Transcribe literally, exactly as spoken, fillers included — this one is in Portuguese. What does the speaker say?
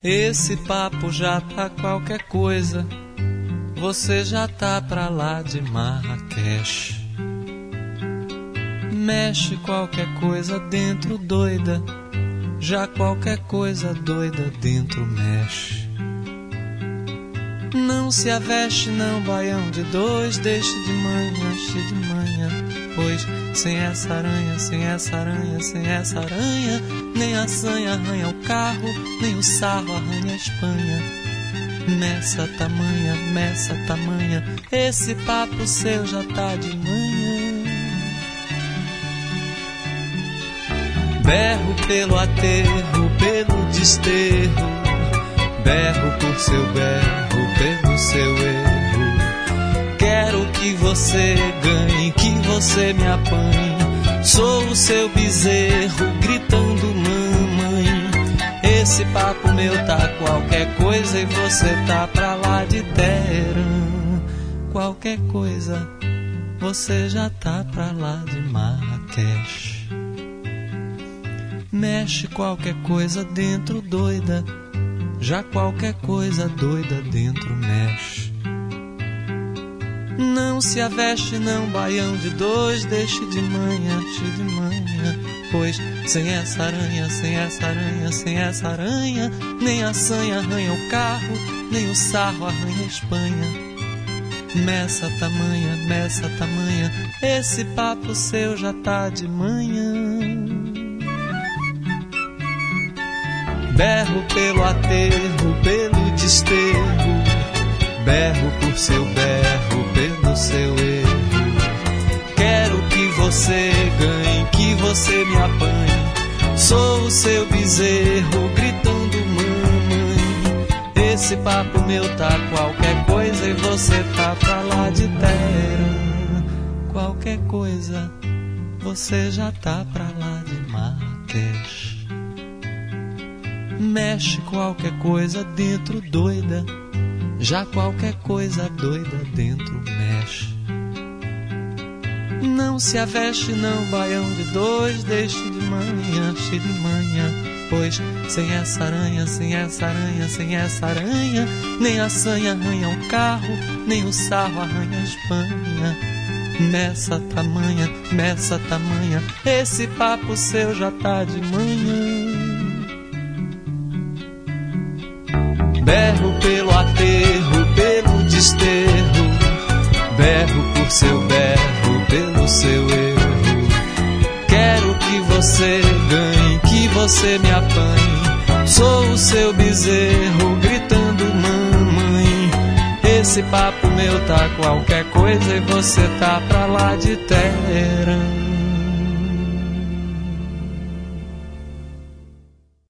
Esse papo já tá qualquer coisa, você já tá pra lá de Marrakech. Mexe qualquer coisa dentro doida, já qualquer coisa doida dentro mexe. Não se aveste não, baião de dois, deixe de manhã, cheio de manhã. Pois sem essa aranha, sem essa aranha, sem essa aranha, nem a sanha arranha o carro, nem o sarro arranha a Espanha. Nessa tamanha, nessa tamanha, esse papo seu já tá de manhã. Berro pelo aterro, pelo desterro, berro por seu berro, pelo seu erro. Quero que você ganhe, que você me apanhe. Sou o seu bezerro, gritando mamãe. Esse papo meu tá qualquer coisa e você tá pra lá de Teherã. Qualquer coisa, você já tá pra lá de Marrakech. Mexe qualquer coisa dentro doida, já qualquer coisa doida dentro mexe. Não se aveste não, baião de dois, deixe de manhã, cheio de manhã. Pois sem essa aranha, sem essa aranha, sem essa aranha, nem a sanha arranha o carro, nem o sarro arranha a Espanha. Nessa tamanha, nessa tamanha, esse papo seu já tá de manhã. Berro pelo aterro, pelo desterro, berro por seu berro, pelo seu erro. Quero que você ganhe, que você me apanhe. Sou o seu bezerro, gritando mamãe. Esse papo meu tá qualquer coisa e você tá pra lá de Teherã. Qualquer coisa, você já tá pra lá de Marrakech. Mexe qualquer coisa dentro doida, já qualquer coisa doida dentro mexe. Não se aveste não, baião de dois, deixe de manhã, cheio de manhã. Pois sem essa aranha, sem essa aranha, sem essa aranha, nem a sanha arranha o carro, nem o sarro arranha a Espanha. Nessa tamanha, nessa tamanha, esse papo seu já tá de manhã. Berro pelo aterro, pelo desterro, berro por seu berro, pelo seu erro. Quero que você ganhe, que você me apanhe. Sou o seu bezerro, gritando mamãe. Esse papo meu tá qualquer coisa e você tá pra lá de Teherã.